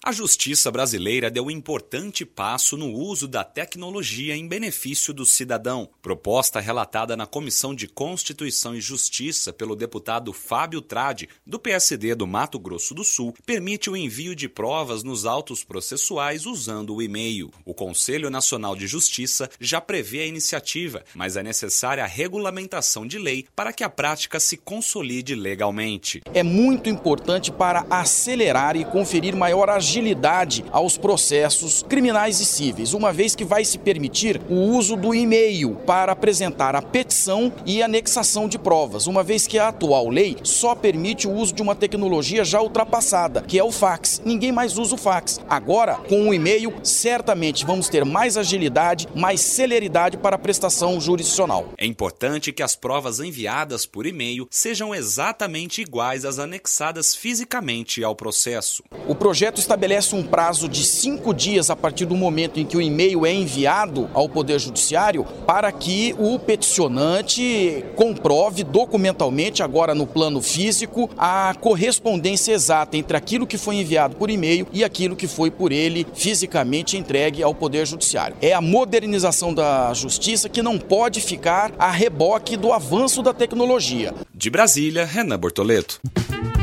A Justiça brasileira deu um importante passo no uso da tecnologia em benefício do cidadão. Proposta relatada na Comissão de Constituição e Justiça pelo deputado Fábio Tradi, do PSD do Mato Grosso do Sul, permite o envio de provas nos autos processuais usando o e-mail. O Conselho Nacional de Justiça já prevê a iniciativa, mas é necessária a regulamentação de lei para que a prática se consolide legalmente. É muito importante para acelerar e conferir maior agilidade aos processos criminais e cíveis, uma vez que vai se permitir o uso do e-mail para apresentar a petição e anexação de provas, uma vez que a atual lei só permite o uso de uma tecnologia já ultrapassada, que é o fax. Ninguém mais usa o fax. Agora, com o e-mail, certamente vamos ter mais agilidade, mais celeridade para a prestação jurisdicional. É importante que as provas enviadas por e-mail sejam exatamente iguais às anexadas fisicamente ao processo. O projeto estabelece um prazo de 5 dias a partir do momento em que o e-mail é enviado ao Poder Judiciário para que o peticionante comprove documentalmente, agora no plano físico, a correspondência exata entre aquilo que foi enviado por e-mail e aquilo que foi por ele fisicamente entregue ao Poder Judiciário. É a modernização da justiça que não pode ficar a reboque do avanço da tecnologia. De Brasília, Renan Bortoleto.